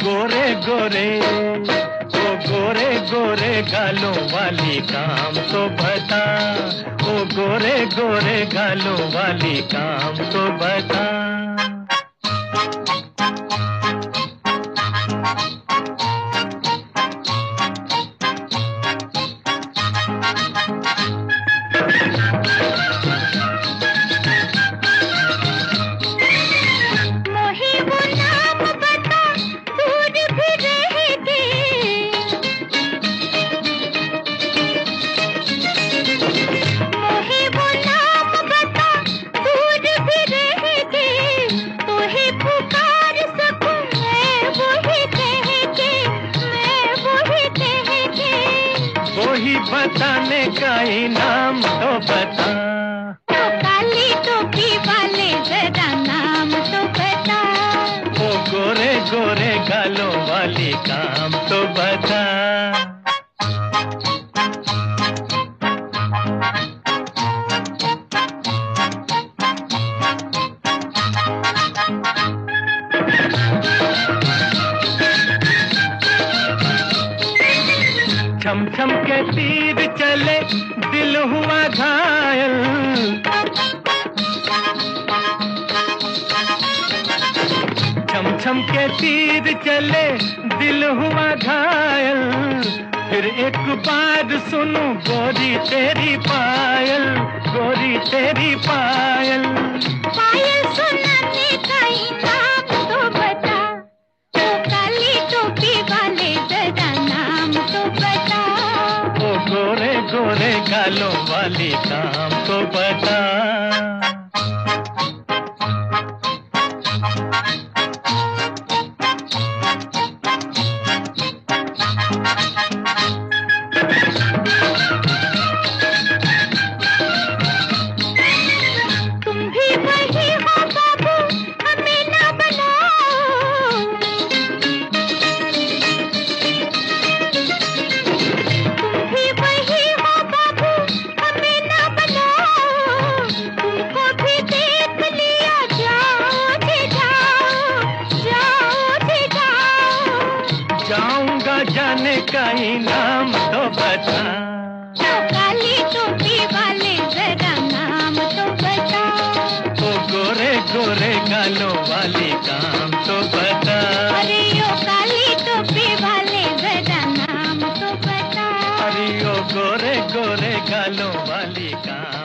गोरे गोरे, ओ गोरे गोरे गालों वाली काम तो बता, ओ गोरे गोरे गालों वाली काम तो बता। वही बताने का इनाम तो बता, ओ काली टोपी वाले जरा नाम तो बता, ओ गोरे गोरे गालों वाली काम तो बता। छम छम के तीर चले दिल हुआ घायल, छम छम के तीर चले दिल हुआ घायल। फिर एक बार सुनो गोरी तेरी पायल, गोरी तेरी पायल। पायल सुनाने का इनाम तो बता, ओ काली टोपी वाले जरा नाम तो बता, ओ गोरे गोरे गालों वाली काम तो बता। तुम भी वही हो बाबू, हमें ना बनाओ, तुम भी वही हो बाबू, हमें ना बनाओ। तुमको भी देख लिया, जाओ जी जाओ, जाओ जी जाओ। जाऊंगा जाने का इनाम तो बता, ओ काली टोपी वाले जरा नाम तो बता, ओ गोरे गोरे गालों वाली काम तो बता। अरे ओ काली टोपी वाले जरा नाम तो बता, अरे ओ गोरे गोरे गालों वाली काम